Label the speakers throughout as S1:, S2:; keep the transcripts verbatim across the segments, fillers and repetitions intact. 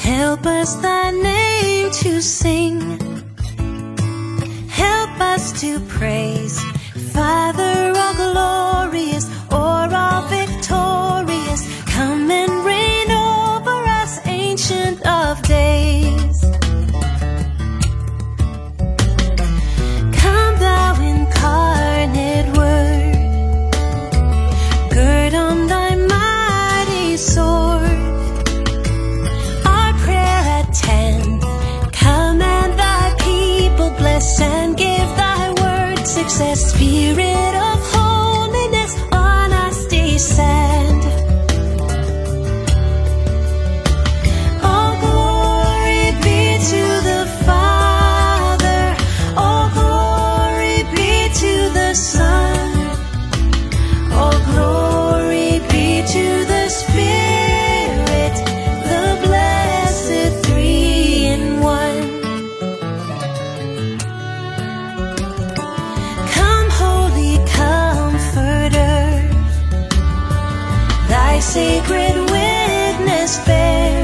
S1: Help us thy name to sing. Help us to praise. Father, all glorious, o'er all victorious, come and reign over us, Ancient of Days. Come thou incarnate Word, gird on thy mighty sword. Our prayer attend, command thy people, bless and give thy word success. Spirit of holiness on us descend. All glory be to the Father, all glory be to the Son, all glory be to the Spirit, the blessed three in one. Come, Holy Comforter, thy sacred witness bear.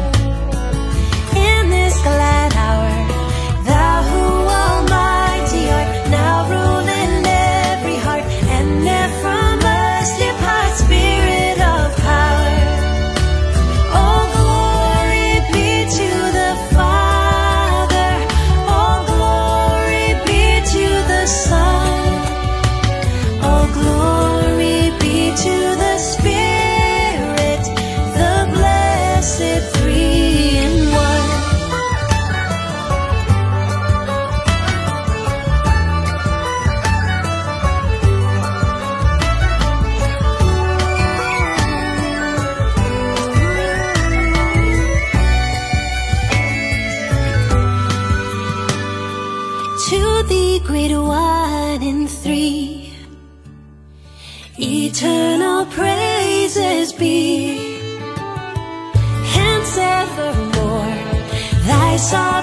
S1: In this glad hour, thou who almighty art, now rule in every heart, and ne'er from us depart, Spirit of power. All glory be to the Father, all glory be to the Son, all glory be to the Spirit, the blessed three in one. To thee, great one in three, eternal praises be, hence evermore thy song